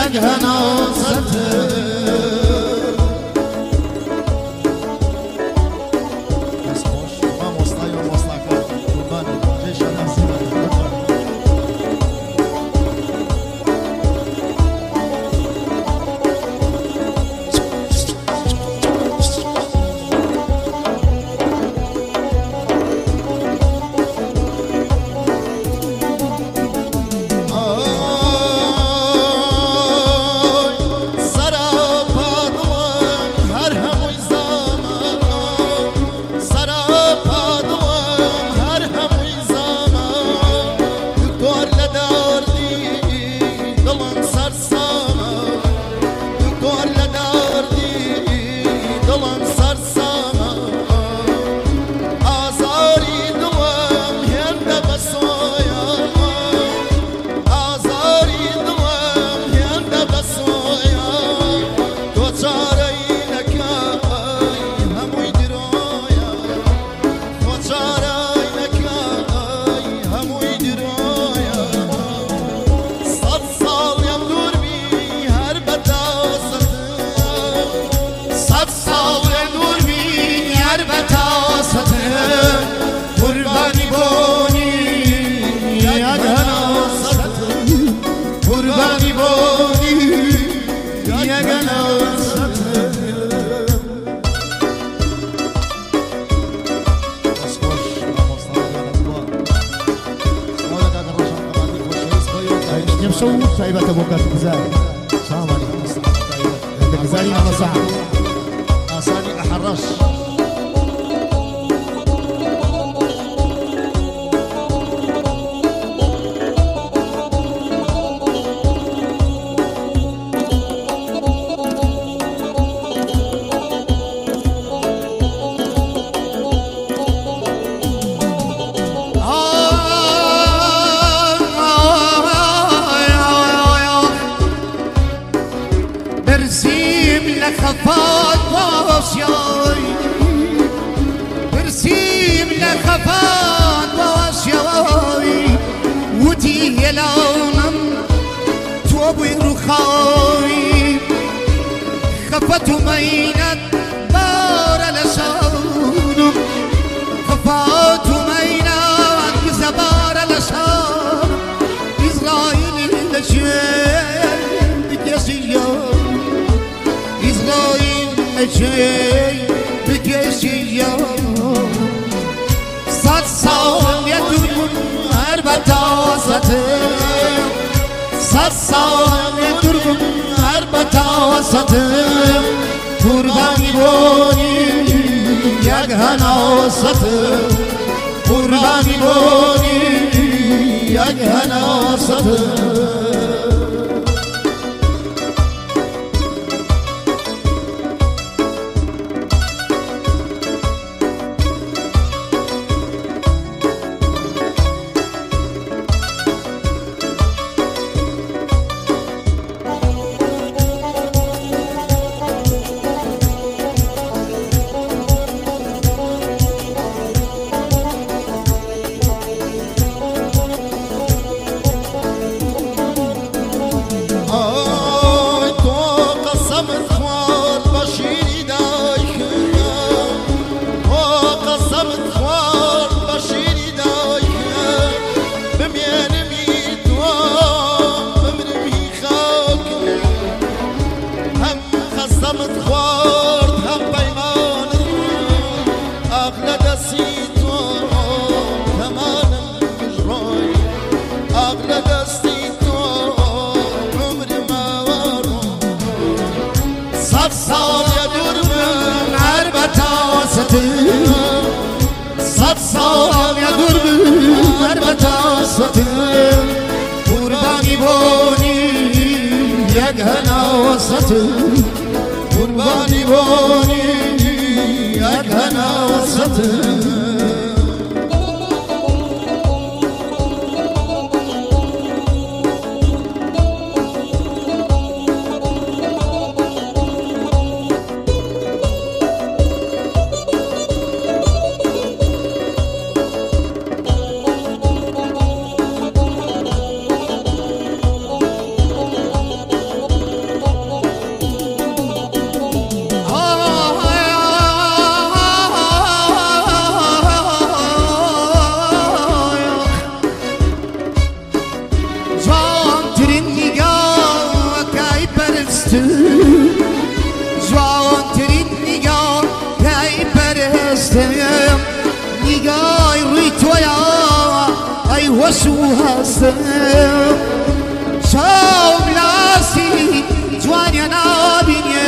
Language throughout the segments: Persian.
یک هناسته طيبة بوكات الجزائر. السلام عليكم. الجزائري أنا صعب. أصاني أحرش. خفات واشياي برسيم لخفات واشياي ودي يلونم توبي رخاي خفت مينت بار لشانم خفات مينت بزبار لشانم إسرائيل لشين بكيسيان إسرائيل بكيسيان صد سال يدوم هر بتاسته صد سال يدوم هر بتاسته قربانی بونی یک هناسته قربانی بونی یک هناسته صد سال يدور بالمربطاسة قرباني بوني یک هناسة قرباني بوني یک هناسة هستم شام لاسی جوانی نابینه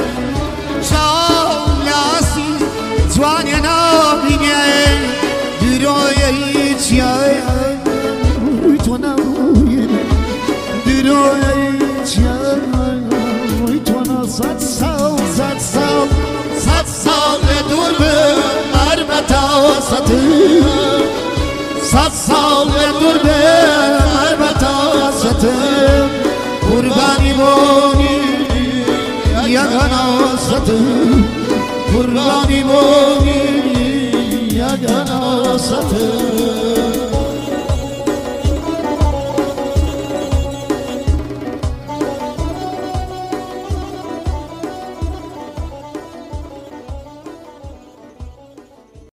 شام لاسی جوانی نابینه دروی چیای تو نبوینه دروی چیای تو نه صد سال دور به مربتا وسطی صد سال دور به مربتا وسطی قربانی بونی یگانا وسطی قربانی بونی یگانا وسطی